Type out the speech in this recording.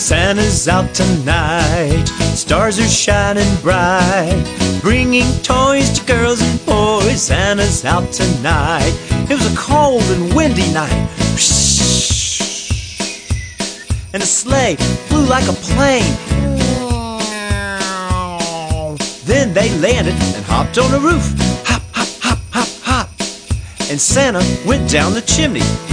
Santa's out tonight, stars are shining bright, bringing toys to girls and boys. Santa's out tonight. It was a cold and windy night, and a sleigh flew like a plane. Then they landed and hopped on the roof. Hop, hop, hop, hop, hop. And Santa went down the chimney.